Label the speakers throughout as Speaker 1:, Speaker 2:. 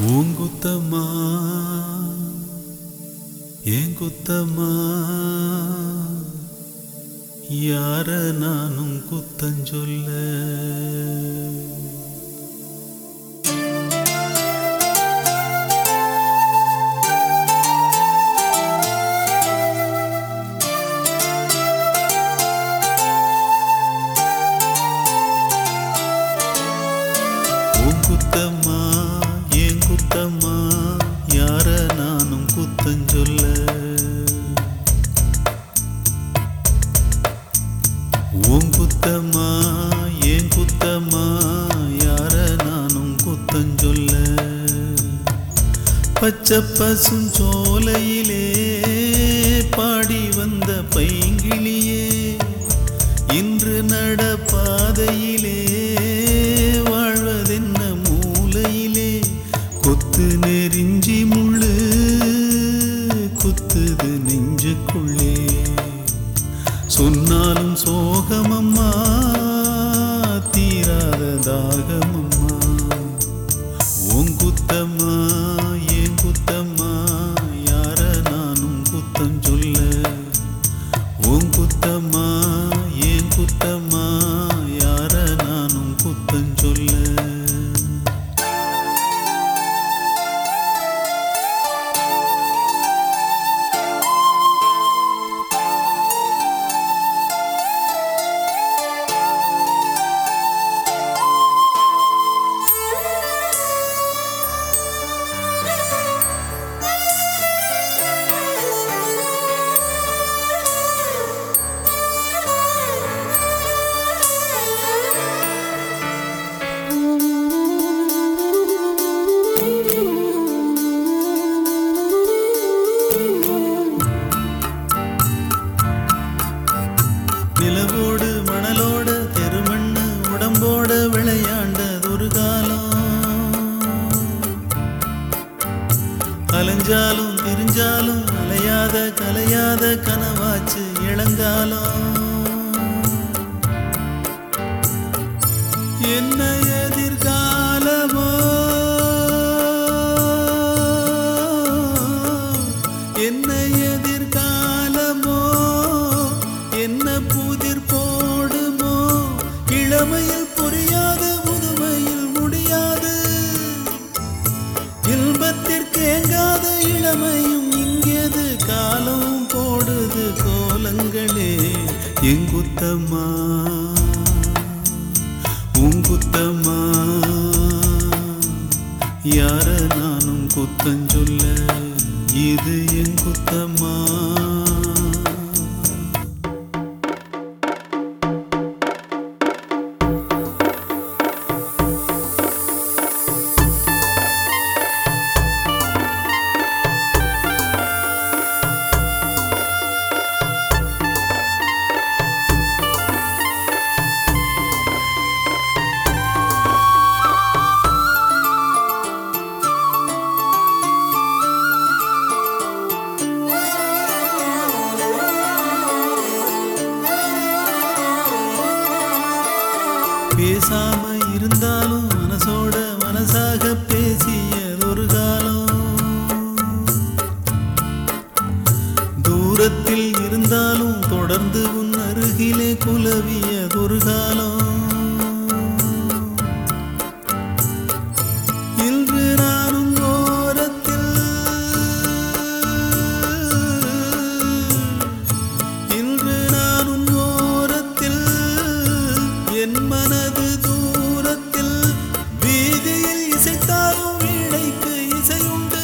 Speaker 1: ஊங்குத்தம்மா ஏன் குத்தம்மா யார நானும் குத்தஞ்சொல்ல குத்தம்மா ஏன் குத்தம்மா யார நானும் குத்தஞ்சொல்ல உன் குத்தம்மா ஏன் குத்தம்மா யார நானும் குத்தஞ்சொல்ல பச்சை பசுஞ்சோலையிலே பாடி வந்த பைங்கிளியே இன்று நடப்பாதையிலே வாழ்வதென்ன மூலையிலே கொத்து நெறிஞ்சி முள்ளு குத்துது நெஞ்சுக்குள்ளே சொன்னாலும் சோகமம்மா தீராத தாகமம்மா உன் குத்தம்மா ஏன் குத்தம்மா யார நானும் குத்தம் சொல்ல உன் குத்தம்மா ஏன் குத்தம்மா யார நானும் குத்தம் சொல்ல நிலவோடு மணலோட தெருமண்ணு உடம்போட விளையாண்டதொரு காலம் அலைஞ்சாலும் திரிஞ்சாலும் அலையாத கலையாத கனவாச்சு இளங்காலம் என்ன எதிர்காலமோ என்ன எதிர்காலமோ என்ன புதிர் போடுமோ இளமையில் புரியாது முதுமையில் முடியாது இன்பத்திற்கு ஏங்காத இளமையும் இங்கேது காலம் போடுது கோலங்களே எங்குத்தம்மா உங்குத்தம்மா யார நானும் குத்தஞ்சொல்ல இது எங்குத்தம்மா பேசாம இருந்தாலும் மனசோட மனசாக பேசியதொரு காலம் தூரத்தில் இருந்தாலும் தொடர்ந்து உன் அருகிலே குலவியதொரு காலம் இன்று நானும் ஓரத்தில் இன்று நானும் ஓரத்தில் என் மனது தூரத்தில் வீதியில் இசைத்தாலும் வீணைக்கு இசையுண்டு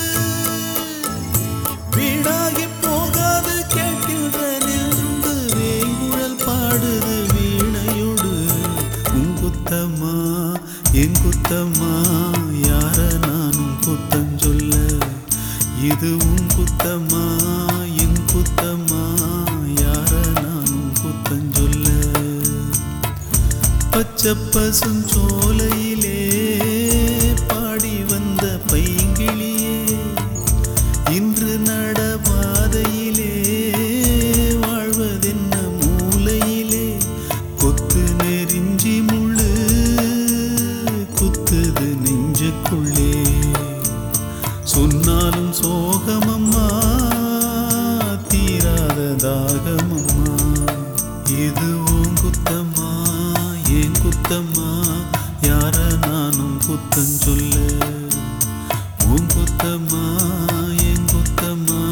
Speaker 1: வீணாகி போகாது கேட்கின்ற நின்று வேங்குழல் பாடுது வீணையோடு உன் குத்தம்மா என் குத்தம்மா யார நானும் குத்தஞ்சொல்ல இது உன் குத்தம்மா என் குத்தம்மா யார நானும் குத்தஞ்சொல்ல பச்சை பசுஞ்சோலையிலே பாடி வந்த பைங்கிளியே இன்று நடபாதையிலே வாழ்வதென்ன மூலையிலே கொத்து நெறிஞ்சி முள்ளு குத்துது நெஞ்சுக்குள்ளே போனாலும் சோகமம்மா, தீராத தாகமம்மா. இது உன் குத்தம்மா, ஏன் குத்தம்மா, யார நானும் குத்தம் சொல்ல. உன் குத்தம்மா, ஏன் குத்தம்மா,